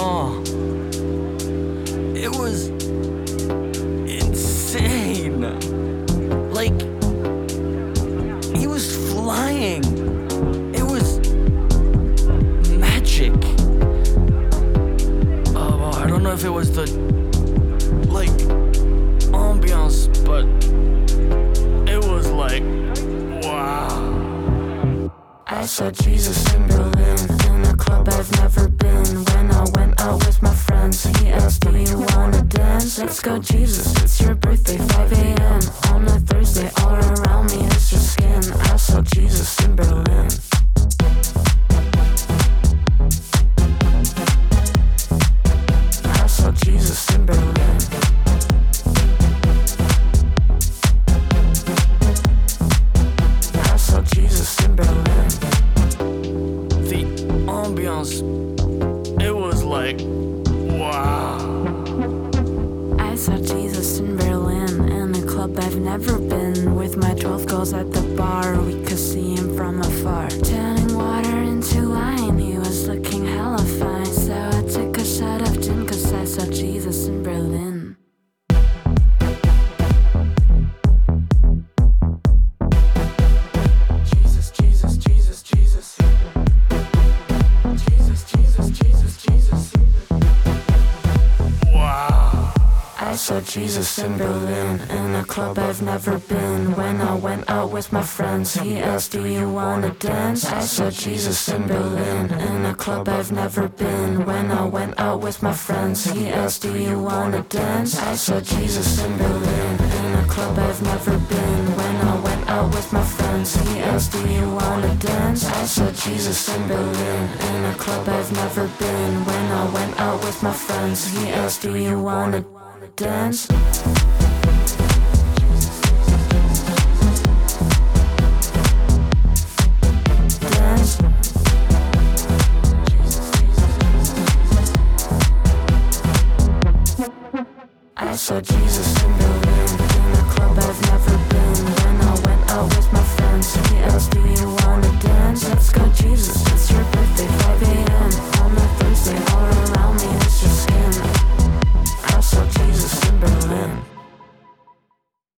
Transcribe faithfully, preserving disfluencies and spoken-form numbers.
saw. It was insane. Like, he was flying. It was magic. Oh, I don't know if it was the, like, ambiance, but it was like, wow. I saw Jesus in Berlin, in a club I've never been. When I went out with my friends, he asked, do you wanna dance? Let's go Jesus, it's your birthday, five a.m. On a Thursday, all around me is your skin. I saw Jesus in Berlin. I saw Jesus in Berlin. I saw Jesus in Berlin. The ambiance, it was like, wow. I saw Jesus in Berlin, in a club I've never been. With my twelve girls at the bar, we could see him from afar. Turning water into wine, he was looking hella fine. So I took a shot of gin, cause I saw Jesus in Berlin. Jesus, Jesus, Jesus, Jesus. Jesus, Jesus, Jesus, Jesus. Wow. I saw Jesus in Berlin, in a club I've never been. When I went out with my friends, he asked, do you wanna dance? I saw Jesus in Berlin, in a club I've never been. When I went out with my friends, he asked, do you wanna dance? I saw Jesus in Berlin, in a club I've never been. When I went out with my friends, he asked, do you wanna dance? I saw Jesus in Berlin, in a club I've never been. When I went out with my friends, he asked, do you wanna dance?